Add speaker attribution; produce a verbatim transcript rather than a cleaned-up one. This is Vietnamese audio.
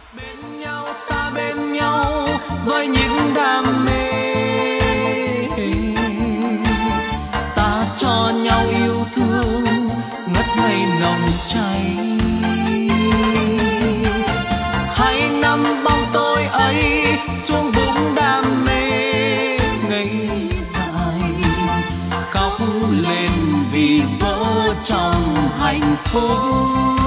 Speaker 1: Bên nhau ta bên nhau với những đam mê, ta cho nhau yêu thương ngất ngây nồng cháy. Hãy nắm bóng tôi ấy xuống vũng đam mê ngây dài, khóc lên vì vỡ trong hạnh phúc.